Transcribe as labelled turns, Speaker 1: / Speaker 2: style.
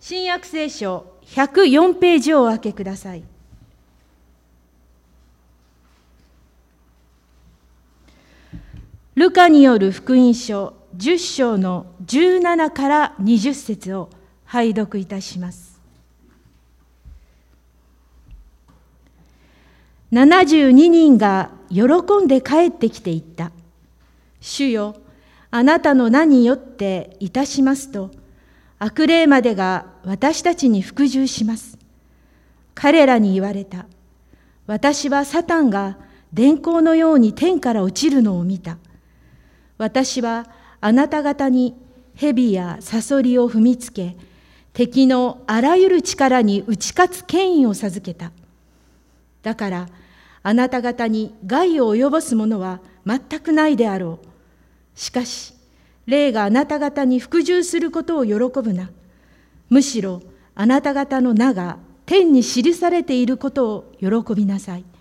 Speaker 1: 新約聖書104ページをお開けください。ルカによる福音書10章の17から20節を拝読いたします。72人が喜んで帰ってきていった。主よ、あなたの名によっていたしますと、悪霊までが私たちに服従します。彼らに言われた。私はサタンが電光のように天から落ちるのを見た。私はあなた方に蛇やサソリを踏みつけ、敵のあらゆる力に打ち勝つ権威を授けた。だからあなた方に害を及ぼすものは全くないであろう。しかし、霊があなた方に服従することを喜ぶな。むしろあなた方の名が天に記されていることを喜びなさい。